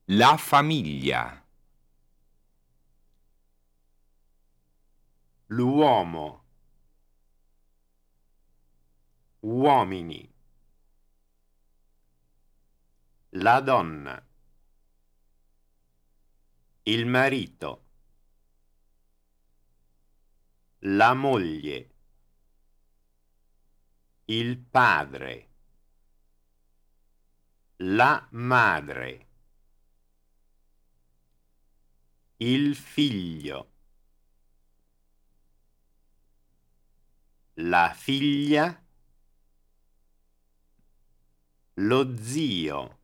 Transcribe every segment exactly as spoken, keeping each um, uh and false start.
La famiglia. L'uomo. Uomini. La donna. Il marito. La moglie. Il padre. La madre. Il figlio. La figlia. Lo zio.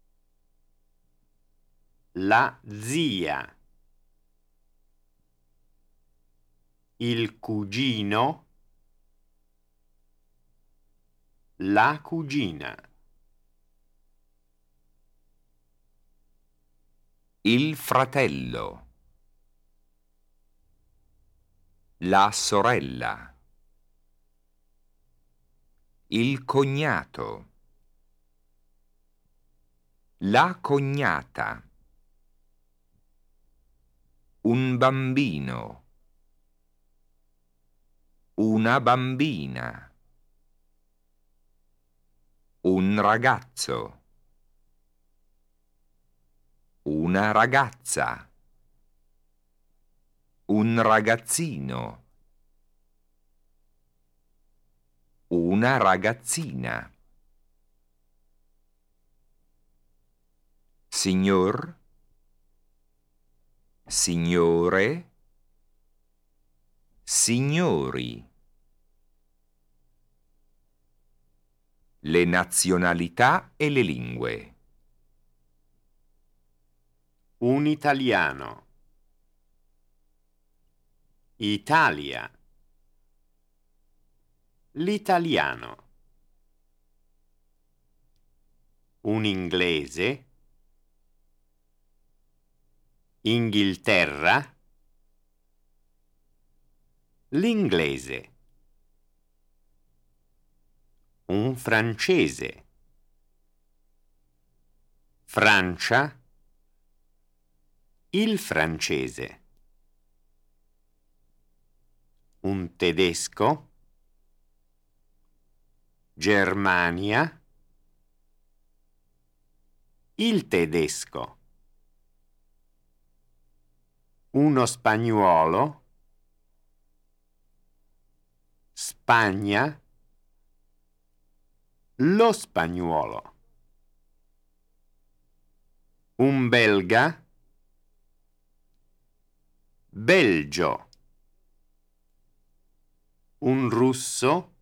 La zia. Il cugino. La cugina. Il fratello. La sorella. Il cognato. La cognata. Un bambino. Una bambina. Un ragazzo. Una ragazza. Un ragazzino. Una ragazzina. Signor. Signore. Signori. Le nazionalità e le lingue. Un italiano. Italia. L'italiano. Un inglese. Inghilterra. L'inglese. Un francese. Francia. Il francese. Un tedesco. Germania. Il tedesco. Uno spagnuolo. Spagna. Lo spagnuolo. Un belga. Belgio. Un russo.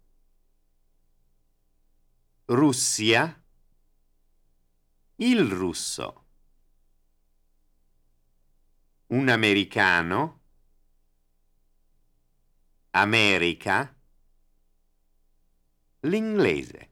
Russia. Il russo. Un americano. America. L'inglese.